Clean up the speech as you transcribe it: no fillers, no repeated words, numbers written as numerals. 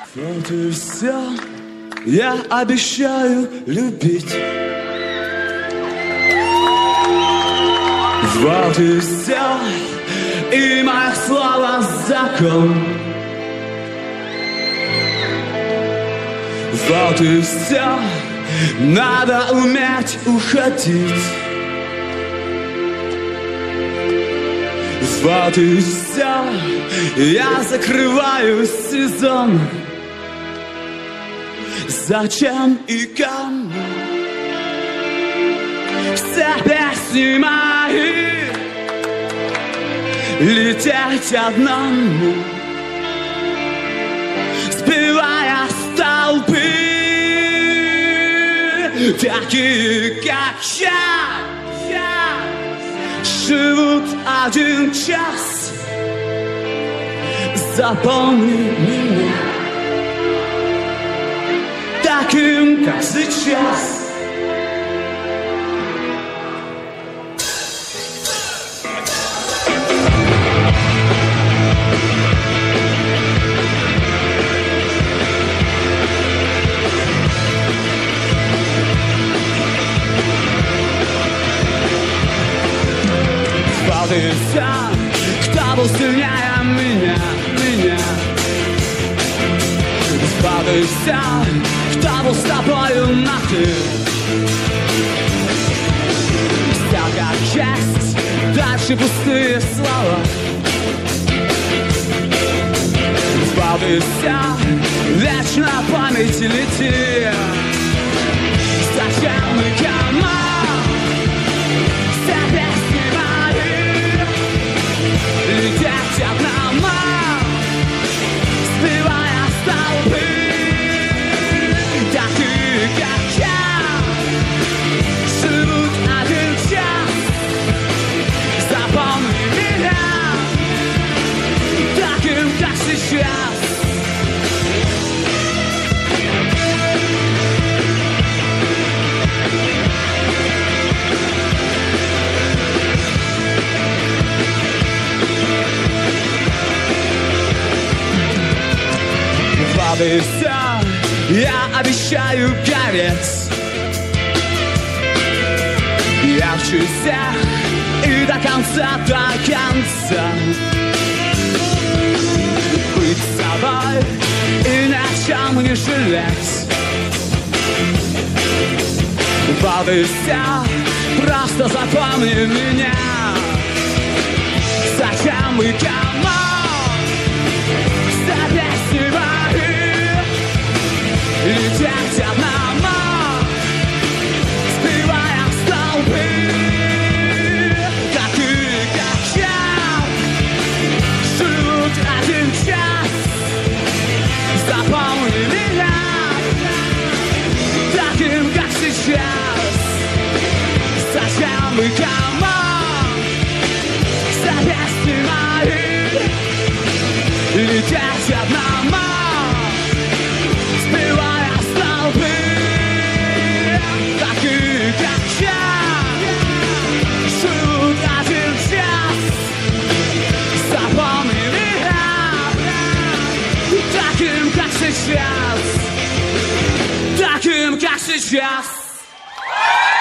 Вот и все, я обещаю любить. Вот и все, и мое слово закон. Вот и все, надо уметь уходить. Вот и все, я закрываю сезон. Зачем и кому все песни мои лететь одному, сбивая с толпы такие, как я, живут один час. Запомни меня таким, как сейчас. Вот и все, кто был сильнее меня. Вот и все, кто был с тобою на ты. Все как есть, дальше пустые слова. Вот и все, вечно память лети. Зачем и кому все песни мои лететь одному, сбивая с толпы такие, как я, живут один час. Запомни меня таким, как сейчас. Вот и все, я обещаю гореть ярче всех и до конца, быть собой и ни о чем не жалеть. Вот и все, просто запомни меня. Зачем и кому все песни мои лететь одному, сбивая с толпы такие, как я, живут один час. Запомни меня таким, как сейчас. Зачем и кому все песни мои лететь одному, сбивая с толпы такие, как я, живут один час. Запомни меня таким, как сейчас. Таким, как сейчас.